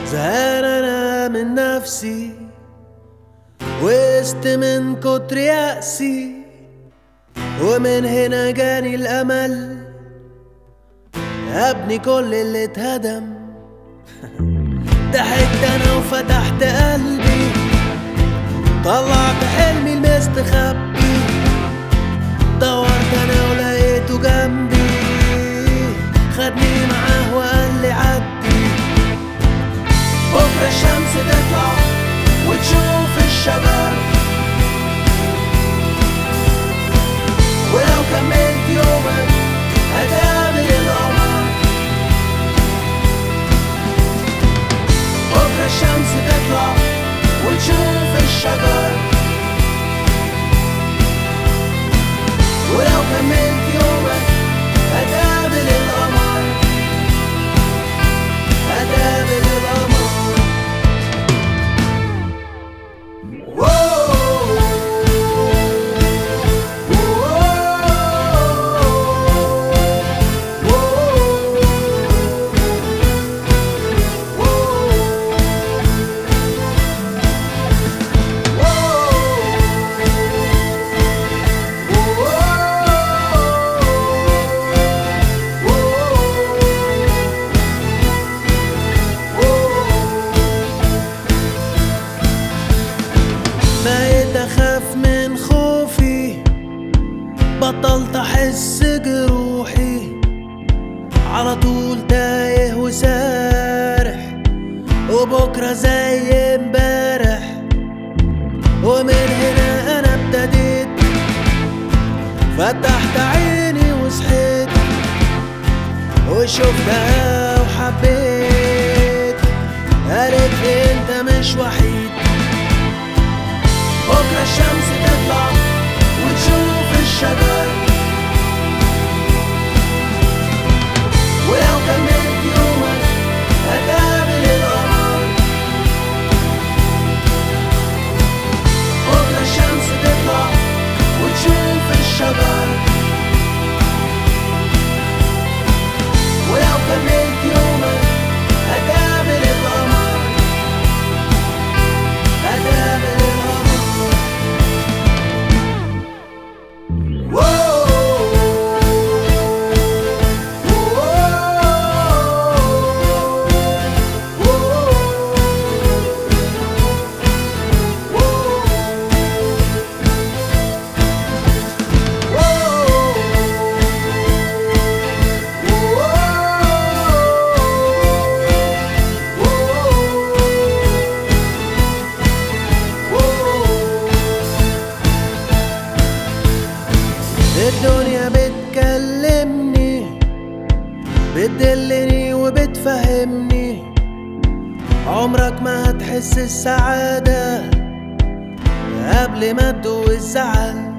زهقان انا من نفسي وقست من كتر يأسي، ومن هنا جاني الأمل أبني كل اللي اتهدم. ضحكت أنا وفتحت قلبي، طلعت حلمي المستخبي، دورت أنا ولقيته جنبي، خدني معاه وقال لي عدي، بكرة الشمس تطلع وتشوف الشجر، ولو كملت يومك هتقابل القمر. بكرة الشمس تطلع وتشوف الشجر، ولو كملت يومك هتقابل القمر، هتقابل القمر. بقيت اخاف من خوفي، بطلت احس جروحي، على طول تايه وسارح، وبكرة زي امبارح. ومن هنا انا ابتديت، فتحت عيني وصحيت وشفتها وحبيت، قالت لي انت مش وحيد. بكرة الشمس تطلع وتشوف الشجر، ولو كملت يومك هتقابل القمر. بكرة الشمس تطلع وتشوف الشجر، ولو كملت يومك هتقابل القمر، هتقابل القمر. الدنيا بتكلمني، بتدلني وبتفهمني، عمرك ما هتحس السعادة قبل ما تدوق الزعل.